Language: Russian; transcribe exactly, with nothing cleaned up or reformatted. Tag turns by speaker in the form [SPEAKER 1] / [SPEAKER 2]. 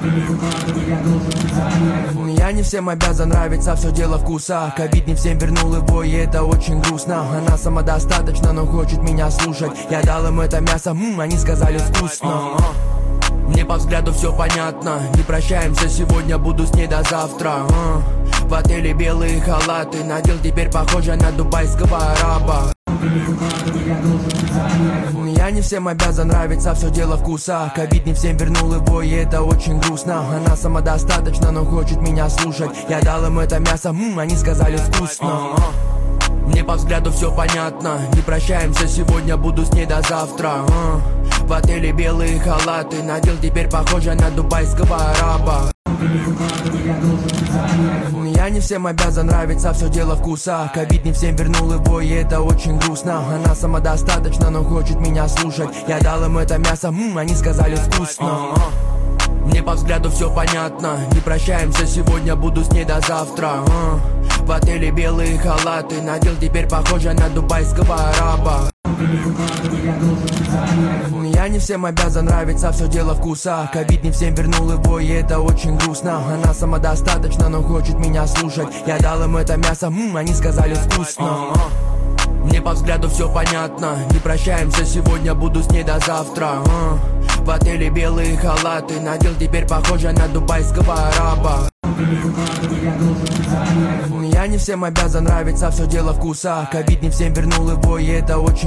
[SPEAKER 1] Я не всем обязан нравиться, все дело вкуса. Ковид не всем вернул его, и это очень грустно. Она самодостаточна, но хочет меня слушать. Я дал им это мясо, ммм, они сказали вкусно. Мне по взгляду все понятно. Не прощаемся сегодня, буду с ней до завтра. В отеле белые халаты, надел теперь похоже на дубайского араба. Я не всем обязан нравиться, все дело вкуса. Ковид не всем вернул его, и это очень грустно. Она самодостаточна, но хочет меня слушать. Я дал им это мясо, ммм, они сказали вкусно. Мне по взгляду все понятно. Не прощаемся сегодня, буду с ней до завтра. В отеле белые халаты, надел теперь похоже на дубайского араба. Я не всем обязан нравиться, все дело вкуса. Ковид не всем вернул его, и это очень грустно. Она самодостаточна, но хочет меня слушать. Я дал им это мясо, ммм, они сказали вкусно. Мне по взгляду все понятно. Не прощаемся сегодня, буду с ней до завтра. В отеле белые халаты, надел теперь похоже на дубайского араба. Я не всем обязан нравиться, все дело вкуса. Ковид не всем вернул его, и это очень грустно. Она самодостаточна, но хочет меня слушать. Я дал им это мясо, ммм, они сказали вкусно. Мне по взгляду все понятно. Не прощаемся сегодня, буду с ней до завтра. В отеле белые халаты, надел теперь похоже на дубайского араба. Я не всем обязан нравиться, все дело вкуса. Ковид не всем вернул его, и это очень